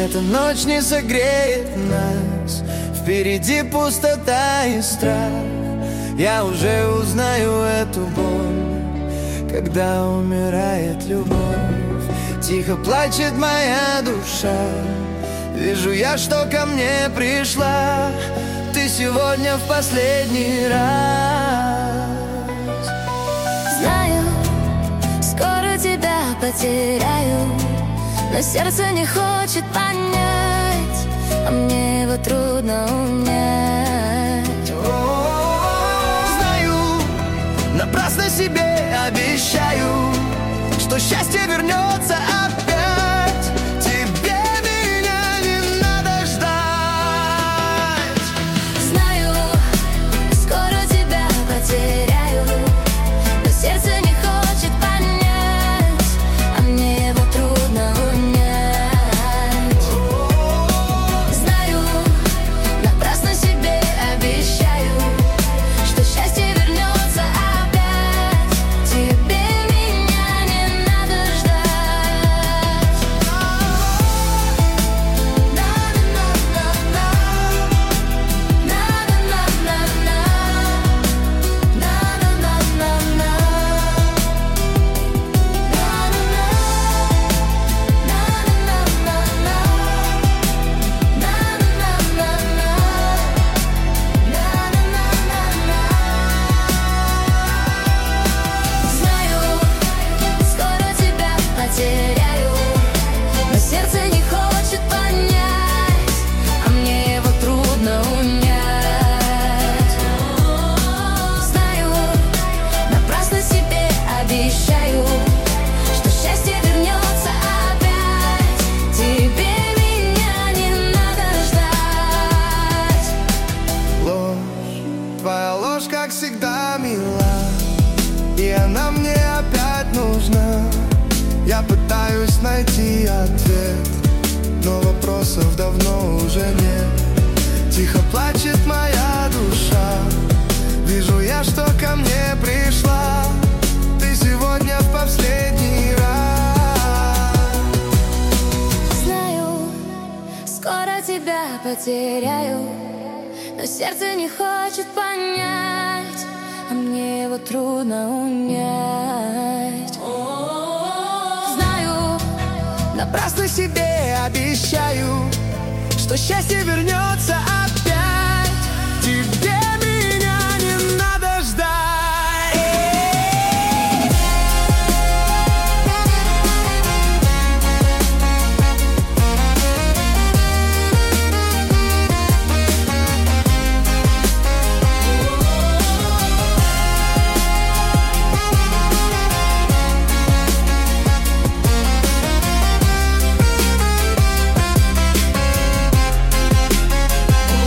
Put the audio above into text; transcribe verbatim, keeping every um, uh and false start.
Эта ночь не согреет нас, впереди пустота и страх. Я уже узнаю эту боль, когда умирает любовь. Тихо плачет моя душа, вижу я, что ко мне пришла ты сегодня в последний раз. Знаю, скоро тебя потеряю, но сердце не хочет понять, а мне его трудно унять. Знаю, напрасно себе обещаю, что счастье вернется опять. Тебе меня не надо ждать. Знаю, скоро тебя потеряю, но сердце не хочет понять, а мне его трудно унять. Знаю, напрасно себе обещаю, что счастье вернется опять. Тебе меня не надо ждать. Знаю, скоро тебя потеряю, но сердце не хочет понять, а мне его трудно унять. Знаю, напрасно себе обещаю, что счастье вернется опять. Тебе меня не надо ждать. Ложь, твоя ложь, как всегда, мила, и она мне опять нужна. Я пытаюсь найти ответ, но вопросов давно уже нет. Тихо плачет моя душа, вижу я, что ко мне пришла ты сегодня в последний раз. Знаю, скоро тебя потеряю, но сердце не хочет понять, а мне его трудно унять. Знаю, напрасно себе обещаю, что счастье вернется